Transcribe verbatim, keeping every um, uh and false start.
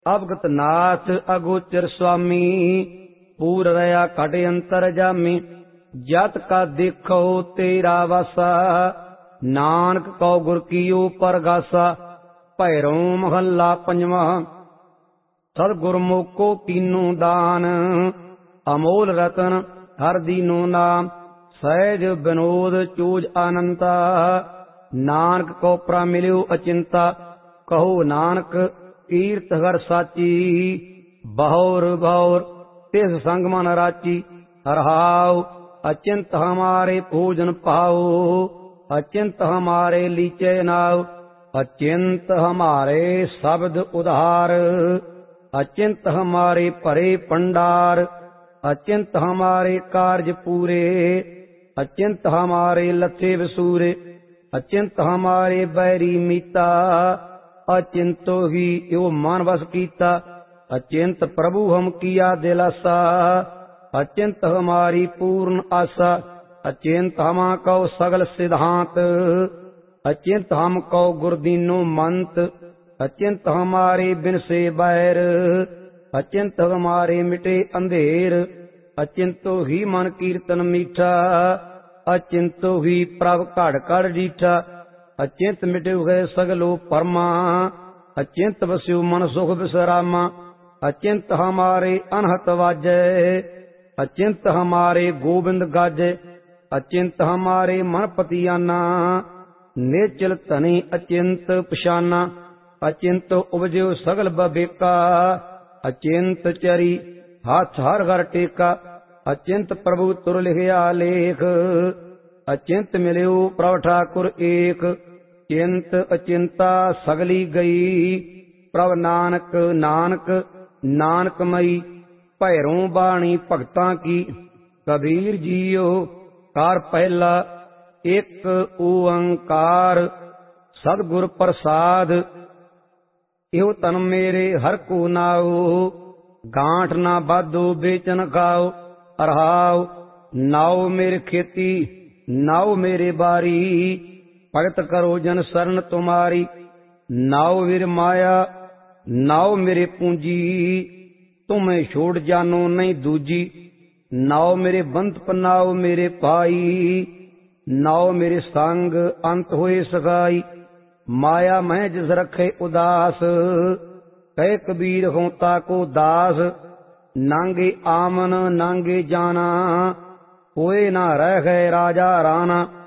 ਅਵਗਤ ਨਾਥ ਅਗੋਚਰ ਸੁਆਮੀ, ਪੂਰ ਰਹਾ ਘਟ ਅੰਤਰ ਜਾਮੀ। ਜਤ ਕਾ ਦੇਖੋ ਤੇਰਾ ਵਾਸਾ, ਨਾਨਕ ਕਉ ਗੁਰ ਕੀਓ ਪਰਗਾਸਾ। ਭੈਰੋ ਮਹੱਲਾ ਪੰਜਵਾਂ। ਸਤਿਗੁਰ ਮੋਕੋ ਕੀਨੂ ਦਾਨ, ਅਮੋਲ ਰਤਨ ਹਰ ਦੀਨੋ ਨਾਮ। ਸਹਿਜ ਬਿਨੋਦ ਚੂਜ ਅਨੰਤਾ, ਨਾਨਕ ਕੋ ਪ੍ਰਾ ਮਿਲਿਓ ਅਚਿੰਤਾ। ਕਹੋ ਨਾਨਕ ਕੀਰਤ ਹਰ ਸਾਚੀ, ਬਹੁਰ ਬਹੁਰ ਤਿਸ ਸੰਗ ਮਨ ਰਾਚੀ। ਹਰਹਾਉ ਅਚਿੰਤ ਹਮਾਰੇ ਭੋਜਨ ਪਾਓ, ਅਚਿੰਤ ਹਮਾਰੇ ਲੀਚੇ ਨਾਉ। ਅਚਿੰਤ ਹਮਾਰੇ ਸ਼ਬਦ ਉਧਾਰ, ਅਚਿੰਤ ਹਮਾਰੇ ਭਰੇ ਭੰਡਾਰ। ਅਚਿੰਤ ਹਮਾਰੇ ਕਾਰਜ ਪੂਰੇ, ਅਚਿੰਤ ਹਮਾਰੇ ਲੱਥੇ ਵਸੂਰੇ। ਅਚਿੰਤ ਹਮਾਰੇ ਬੈਰੀ ਮੀਤਾ, ਅਚਿੰਤੋ ਹੀ ਇਉ ਮਨ ਵਸ ਕੀਤਾ। ਅਚਿੰਤ ਪ੍ਰਭु ਹਮ ਕੀਆ ਦਿਲਾਸਾ, ਅਚਿੰਤ ਹਮਾਰੀ ਪੂਰਨ ਆਸਾ। ਅਚਿੰਤ ਹਮਾ ਕਉ ਸਗਲ ਸਿਧਾਂਤ, ਅਚਿੰਤ ਹਮ ਕਉ ਗੁਰ ਦੀਨੋ ਮੰਤ। ਅਚਿੰਤ ਹਮਾਰੇ ਬਿਨ ਸੇ ਬੈਰ, ਅਚਿੰਤ ਹਮਾਰੇ ਮਿਟੇ ਅੰਧੇਰ। ਅਚਿੰਤੋ ਹੀ ਮਨ ਕੀਰਤਨ ਮੀਠਾ, ਅਚਿੰਤੋ ਹੀ ਪ੍ਰਭ ਘੜ ਘੜ ਡੀਠਾ। ਅਚਿੰਤ ਮਿਟਿਉ ਗਏ ਸਗਲੋ ਪਰਮਾ, ਅਚਿੰਤ ਵਸਿਉ ਮਨ ਸੁਖ ਵਿਸਰਾਮਾ। ਅਚਿੰਤ ਹਮਾਰੇ ਅਨਹਤ ਵਾਜੈ, ਅਚਿੰਤ ਹਮਾਰੇ ਗੋਬਿੰਦ ਗਾਜੈ। ਅਚਿੰਤ ਹਮਾਰੇ ਮਨ ਪਤੀਆਨਾ, ਨੇਚਲ ਧਨੀ ਅਚਿੰਤ ਪਛਾਨਾ। ਅਚਿੰਤ ਉਪਜਿਉ ਸਗਲ ਬਬੇਕਾ, ਅਚਿੰਤ ਚਰੀ ਹੱਥ ਹਰ ਘਰ ਟੇਕਾ। ਅਚਿੰਤ ਪ੍ਰਭੂ ਤੁਰ ਲਿਖਿਆ ਲੇਖ, ਅਚਿੰਤ ਮਿਲਿਓ ਪ੍ਰਭ ਠਾਕੁਰ ਏਕ। ਚਿੰਤ ਅਚਿੰਤਾ ਸਗਲੀ ਗਈ, ਪ੍ਰਭ ਨਾਨਕ ਨਾਨਕ ਨਾਨਕ ਮਈ। ਭੈਰੋਂ ਬਾਣੀ ਭਗਤਾਂ ਕੀ, ਕਬੀਰ ਜੀਓ ਕਾਰ ਪਹਿਲਾ ਇੱਕ ਓੰਕਾਰ। ਸਤਿਗੁਰ ਪ੍ਰਸਾਦ ਇਹੋ ਤਨ ਮੇਰੇ ਹਰ ਕੋ ਨਾਉ, ਗਾਂਠ ਨਾ ਬਾਧੋ ਵੇਚਨ ਖਾਓ। ਅਰਹਾਉ ਨਾਉ ਮੇਰੇ ਖੇਤੀ, ਨਾਉ ਮੇਰੇ ਬਾਰੀ, ਭਗਤ ਕਰੋ ਜਨ ਸਰਨ ਤੁਮਾਰੀ। ਨਾਉ ਵੀਰ ਮਾਇਆ, ਨਾਉ ਮੇਰੇ ਪੂੰਜੀ, ਤੁਮੇ ਛੋੜ ਜਾਨੋ ਨਹੀਂ ਦੂਜੀ। ਨਾਉ ਮੇਰੇ ਬੰਤ ਪਨਾਉ ਮੇਰੇ ਭਾਈ, ਨਾਉ ਮੇਰੇ ਸੰਗ ਅੰਤ ਹੋਏ ਸਗਾਈ। ਮਾਇਆ ਮੈਂ ਜਿਸ ਰਖੇ ਉਦਾਸ, ਕਹਿ ਕਬੀਰ ਹੋਂ ਤਾ ਕੋ ਦਾਸ। ਨਾਂਗੇ ਆਮਨ ਨਾਂਗੇ ਜਾਨਾ, ਹੋਏ ਨਾ ਰਹਿ ਗਏ ਰਾਜਾ ਰਾਣਾ।